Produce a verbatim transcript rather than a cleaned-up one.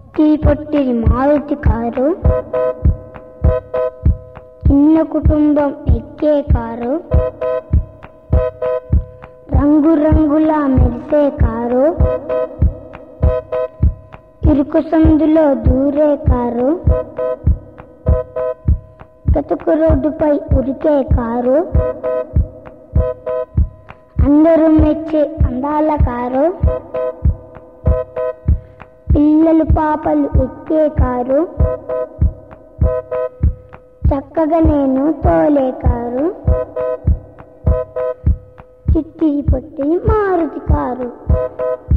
చిట్టి పొట్టిది మారుతి కారు, చిన్న కుటుంబం ఎక్కే కారు, రంగు రంగులా మెరిసే కారు, ఇరుకు సందులో దూరే కారు, గతుకు రోడ్డుపై ఉరికే కారు, అందరూ మెచ్చే అందాల కారు, పిల్లలు పాపలు ఎక్కే కారు, చక్కగా నేను తోలే కారు, చిట్టి పొట్టి మారుతి కారు.